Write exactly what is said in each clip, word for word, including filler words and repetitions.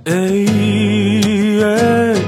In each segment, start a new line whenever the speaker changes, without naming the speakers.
Ey, ey.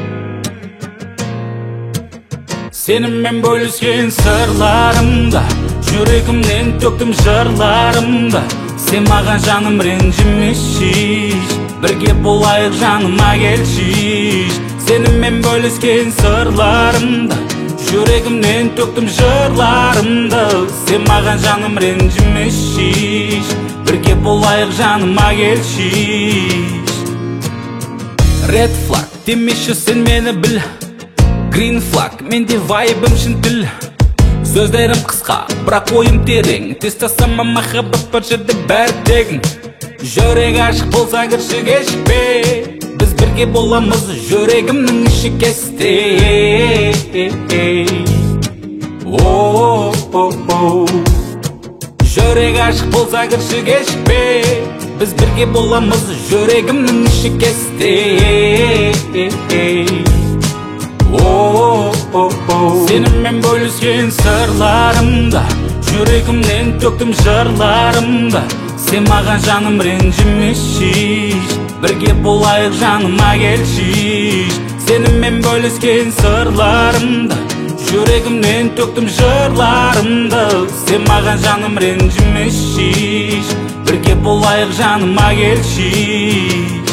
Seninмен bölüşken sırlarımda, жүрегімнен төктім жырларымды. Сен маған жаным ренжімешіш, бірге болайық жаныма келшіш. Сенімен бөліскен сырларымды, жүрегімнен төктім жырларымды. Сен маған жаным ренжімешіш, бірге болайық жаныма келшіш. Red flag демеші сен мені біл, Green flag менде вайбым шынтіл. Сөздерім қысқа, бірақ ойым терең, тез тастама махаббат бар жерде бәрі тегін. Жүрек ашық болса кірші кешпе, біз бірге боламыз жүрегімнің іші кесте. Жүрек ашық болса кірші кешпе, біз бірге боламыз жүрегімнің іші кесте. Сенімен бөліскен сырларымда, жүрегімнен төктім жырларымды. Сен маған жаным ренжімешіш, бірге болайық жаныма келшіш. Сенімен бөліскен сырларымда, жүрегімнен төктім жырларымды. Сен маған жаным ренжімешіш, бірге болайық жаныма келшіш.